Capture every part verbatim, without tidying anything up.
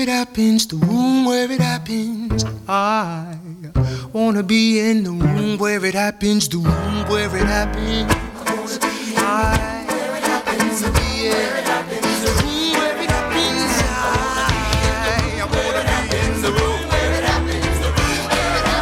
it happens, the room where it happens. I wanna be in the room where it happens, the room where it happens. I wanna be in the room where it happens. I wanna be in the room where it happens, the room where it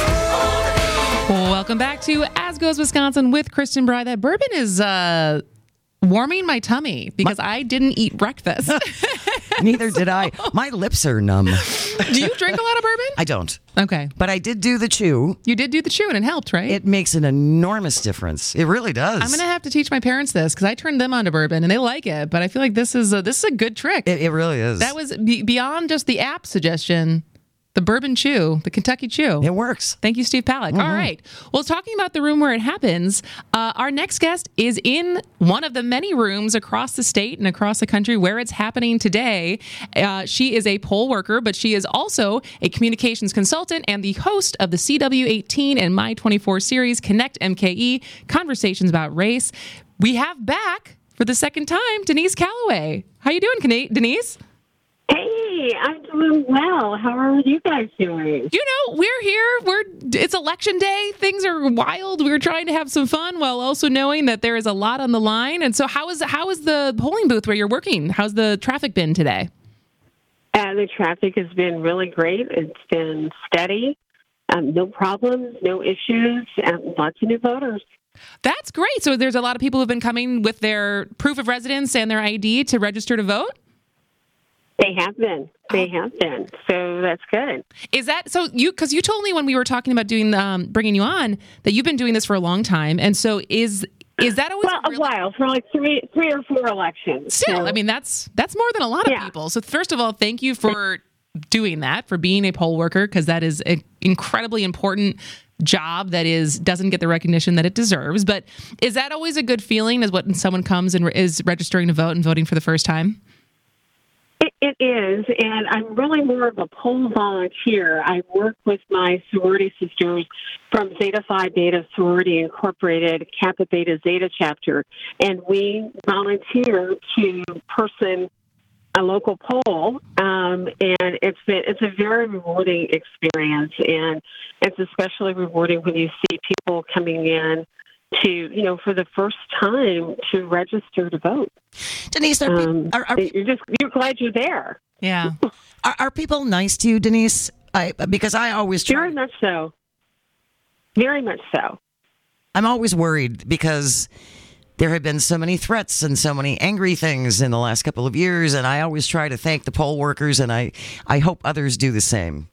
happens. Welcome back to As Goes Wisconsin with Kristen Bry. That bourbon is uh, warming my tummy because my- I didn't eat breakfast. Neither did I. My lips are numb. Do you drink a lot of bourbon? I don't. Okay. But I did do the chew. You did do the chew and it helped, right? It makes an enormous difference. It really does. I'm going to have to teach my parents this because I turned them on to bourbon and they like it. But I feel like this is a, this is a good trick. It, it really is. That was be- beyond just the app suggestion. The bourbon chew, the Kentucky chew. It works. Thank you, Steve Palick. Mm-hmm. All right. Well, talking about the room where it happens, uh, our next guest is in one of the many rooms across the state and across the country where it's happening today. Uh, she is a poll worker, but she is also a communications consultant and the host of the C W eighteen and My twenty-four series, Connect M K E, Conversations About Race. We have back, for the second time, Denise Calloway. How you doing, Denise? Hey, I'm doing well. How are you guys doing? You know, we're here. We're it's election day. Things are wild. We're trying to have some fun while also knowing that there is a lot on the line. And so how is how is the polling booth where you're working? How's the traffic been today? Uh, the traffic has been really great. It's been steady. Um, no problems, no issues, and lots of new voters. That's great. So there's a lot of people who've been coming with their proof of residence and their I D to register to vote? They have been. They have been. So that's good. Is that so? You because you told me when we were talking about doing um, bringing you on that you've been doing this for a long time, and so is is that always well really- a while for like three three or four elections? Still, so. I mean that's that's more than a lot of Yeah. people. So first of all, thank you for doing that, for being a poll worker, because that is an incredibly important job that is doesn't get the recognition that it deserves. But is that always a good feeling? As when someone comes and re- is registering to vote and voting for the first time? It, it is, and I'm really more of a poll volunteer. I work with my sorority sisters from Zeta Phi Beta Sorority Incorporated, Kappa Beta Zeta chapter, and we volunteer to person a local poll, um, and it's been it's a very rewarding experience, and it's especially rewarding when you see people coming in to, you know, for the first time to register to vote. Denise, are, Um, pe- are, are, you're just you're glad you're there. Yeah. are, are people nice to you, Denise? I, because I always try. Very much so. Very much so. I'm always worried because there have been so many threats and so many angry things in the last couple of years, and I always try to thank the poll workers, and I, I hope others do the same.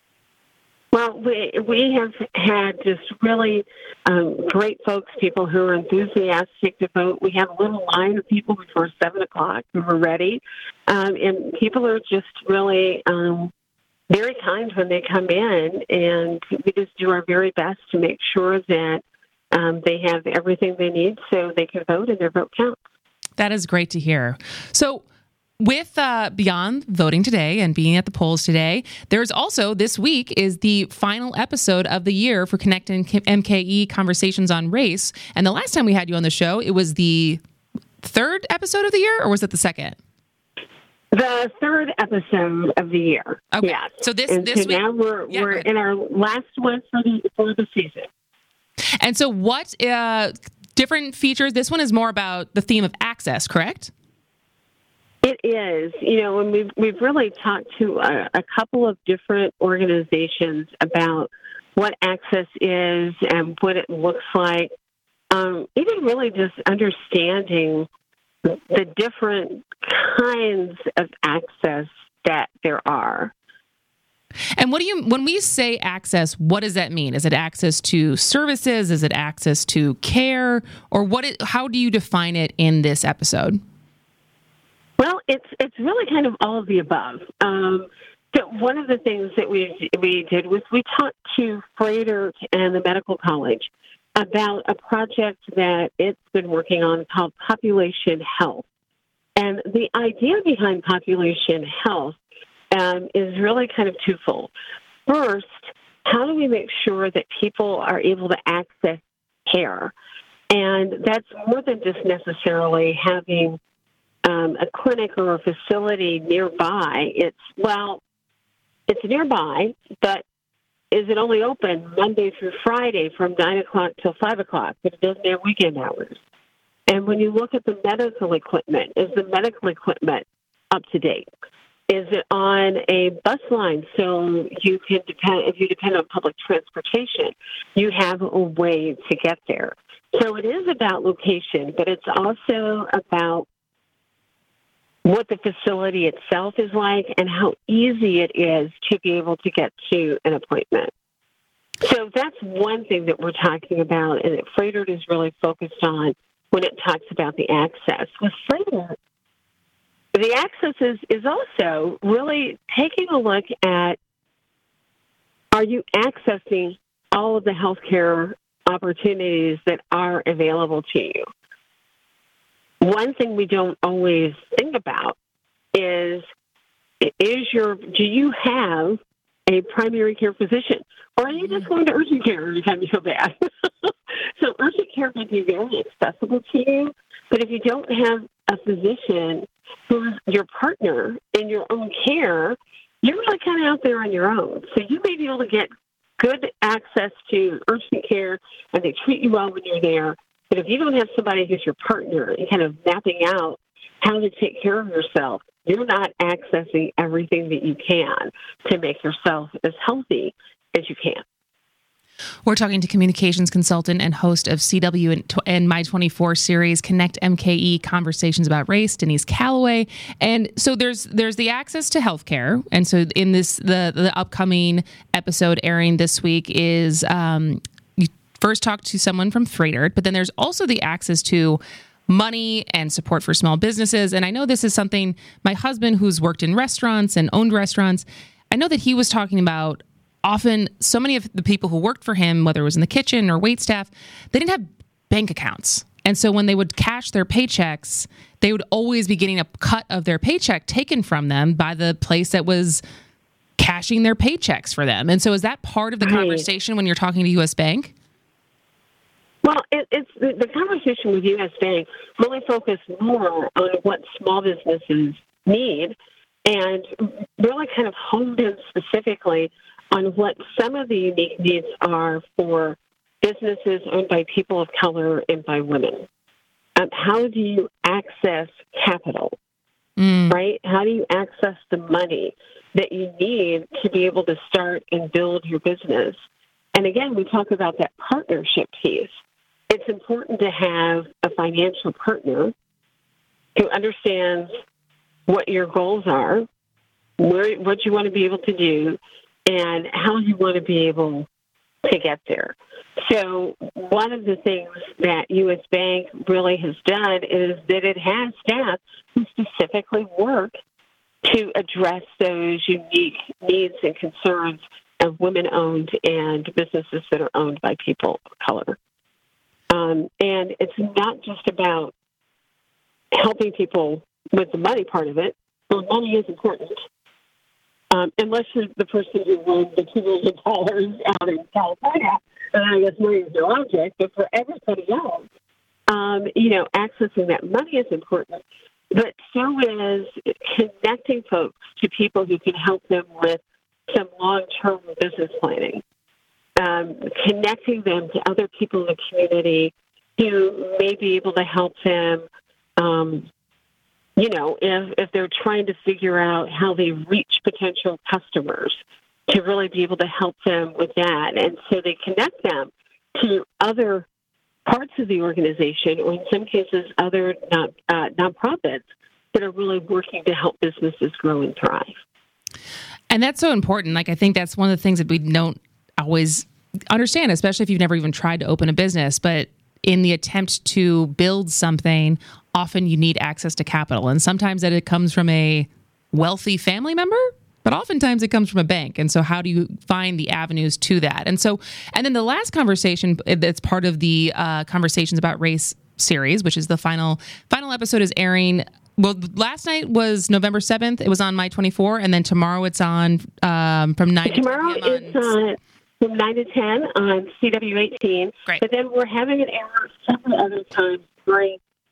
Well, we we have had just really um, great folks, people who are enthusiastic to vote. We have a little line of people before seven o'clock who are ready, um, and people are just really um, very kind when they come in, and we just do our very best to make sure that um, they have everything they need so they can vote and their vote counts. That is great to hear. So with uh, beyond voting today and being at the polls today, there's also this week is the final episode of the year for Connect M K E Conversations on Race. And the last time we had you on the show, it was the third episode of the year, or was it the second? The third episode of the year. Okay. Yes. So this and this so week now we're yeah, we're in our last one for the for the season. And so what uh, different features? This one is more about the theme of access, correct? It is, you know, and we've we've really talked to a, a couple of different organizations about what access is and what it looks like. Um, even really just understanding the different kinds of access that there are. And what do you, when we say access, what does that mean? Is it access to services? Is it access to care? Or what? It, how do you define it in this episode? Well, it's it's really kind of all of the above. Um, so one of the things that we we did was we talked to Froedtert and the medical college about a project that it's been working on called Population Health. And the idea behind Population Health um, is really kind of twofold. First, how do we make sure that people are able to access care? And that's more than just necessarily having um, a clinic or a facility nearby, it's, well, it's nearby, but is it only open Monday through Friday from nine o'clock till five o'clock, but it doesn't have weekend hours? And when you look at the medical equipment, is the medical equipment up to date? Is it on a bus line so you can depend, if you depend on public transportation, you have a way to get there? So it is about location, but it's also about what the facility itself is like and how easy it is to be able to get to an appointment. So that's one thing that we're talking about and that Froedtert is really focused on when it talks about the access. With Froedtert, the access is, is also really taking a look at, are you accessing all of the healthcare opportunities that are available to you? One thing we don't always think about is, is your, do you have a primary care physician? Or are you just going to urgent care every time you feel bad? So urgent care can be very accessible to you, but if you don't have a physician who's your partner in your own care, you're really kind of out there on your own. So you may be able to get good access to urgent care, and they treat you well when you're there. But if you don't have somebody who's your partner and kind of mapping out how to take care of yourself, you're not accessing everything that you can to make yourself as healthy as you can. We're talking to communications consultant and host of C W and, and My twenty-four series, Connect M K E, Conversations About Race, Denise Callaway. And so there's there's the access to healthcare. And so in this, the, the upcoming episode airing this week is um, you first talk to someone from Froedtert, but then there's also the access to money and support for small businesses. And I know this is something my husband, who's worked in restaurants and owned restaurants, I know that he was talking about often so many of the people who worked for him, whether it was in the kitchen or wait staff, they didn't have bank accounts. And so when they would cash their paychecks, they would always be getting a cut of their paycheck taken from them by the place that was cashing their paychecks for them. And so is that part of the right. conversation when you're talking to U S Bank? Well, it, it's the, the conversation with U S Bank really focused more on what small businesses need and really kind of honed in specifically on what some of the unique needs are for businesses owned by people of color and by women. Um, how do you access capital, mm. right? How do you access the money that you need to be able to start and build your business? And again, we talk about that partnership piece. It's important to have a financial partner who understands what your goals are, where, what you want to be able to do, and how you want to be able to get there. So one of the things that U S Bank really has done is that it has staff who specifically work to address those unique needs and concerns of women-owned and businesses that are owned by people of color. Um, and it's not just about helping people with the money part of it, though money is important. Um, unless you're the person who won the two million dollars out in California, then I guess money is no object. But for everybody else, um, you know, accessing that money is important. But so is connecting folks to people who can help them with some long-term business planning. Um, connecting them to other people in the community who may be able to help them, um, you know, if, if they're trying to figure out how they reach potential customers, to really be able to help them with that. And so they connect them to other parts of the organization, or in some cases, other non, uh, nonprofits that are really working to help businesses grow and thrive. And that's so important. Like, I think that's one of the things that we don't always understand, especially if you've never even tried to open a business. But in the attempt to build something, often you need access to capital. And sometimes that it comes from a wealthy family member, but oftentimes it comes from a bank. And so how do you find the avenues to that? And so, and then the last conversation that's part of the uh, Conversations About Race series, which is the final final episode, is airing. Well, last night was November seventh. It was on My twenty-four. And then tomorrow it's on um, from nine tomorrow to ten. Tomorrow is on from nine to ten on C W eighteen. Great. But then we're having it air several other times during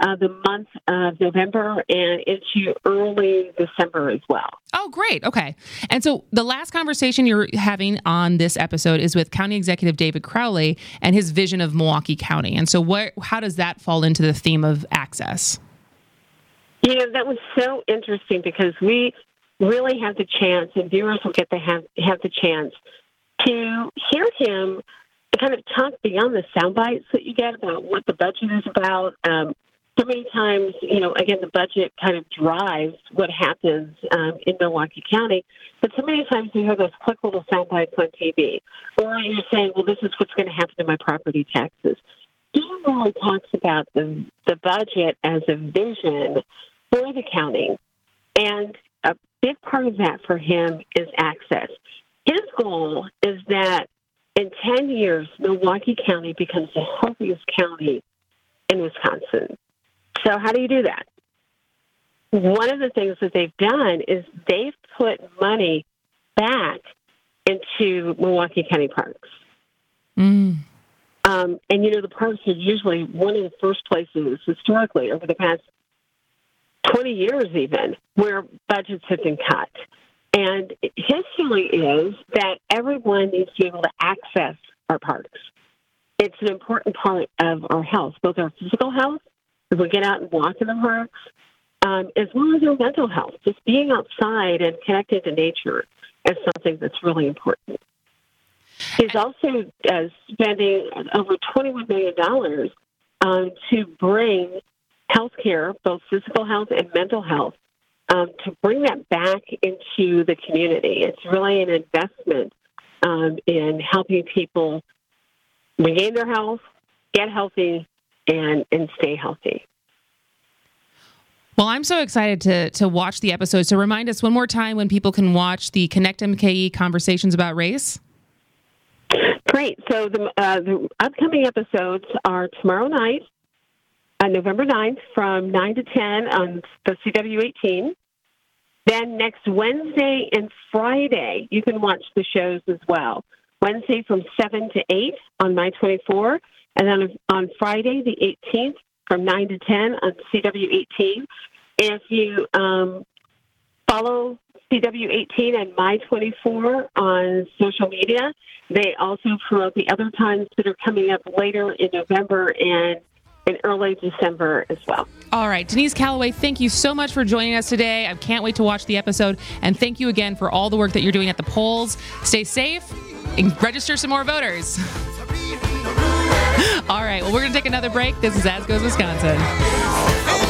uh, the month of November and into early December as well. Oh, great. Okay. And so the last conversation you're having on this episode is with County Executive David Crowley and his vision of Milwaukee County. And so what, how does that fall into the theme of access? You know, that was so interesting because we really have the chance, and viewers will get to have, have the chance to hear him kind of talk beyond the sound bites that you get about what the budget is about. Um, so many times, you know, again, the budget kind of drives what happens um, in Milwaukee County. But so many times you hear those quick little sound bites on T V. Or you're saying, well, this is what's going to happen to my property taxes. He really talks about the, the budget as a vision for the county. And a big part of that for him is access. His goal is that in ten years, Milwaukee County becomes the healthiest county in Wisconsin. So how do you do that? One of the things that they've done is they've put money back into Milwaukee County parks. Mm. Um, and, you know, the parks are usually one of the first places historically over the past twenty years even where budgets have been cut. And his feeling is that everyone needs to be able to access our parks. It's an important part of our health, both our physical health, if we get out and walk in the parks, um, as well as our mental health. Just being outside and connected to nature is something that's really important. He's also uh, spending over twenty-one million dollars um, to bring health care, both physical health and mental health, Um, to bring that back into the community. It's really an investment um, in helping people regain their health, get healthy, and, and stay healthy. Well, I'm so excited to to watch the episode. So remind us one more time when people can watch the Connect M K E Conversations About Race. Great. So the, uh, the upcoming episodes are tomorrow night, on November ninth, from nine to ten on the C W eighteen. Then next Wednesday and Friday, you can watch the shows as well. Wednesday from seven to eight on My twenty-four, and then on Friday the eighteenth from nine to ten on C W eighteen. If you um, follow C W eighteen and My twenty-four on social media, they also promote the other times that are coming up later in November and in early December as well. All right. Denise Callaway, thank you so much for joining us today. I can't wait to watch the episode. And thank you again for all the work that you're doing at the polls. Stay safe and register some more voters. All right. Well, we're going to take another break. This is As Goes Wisconsin.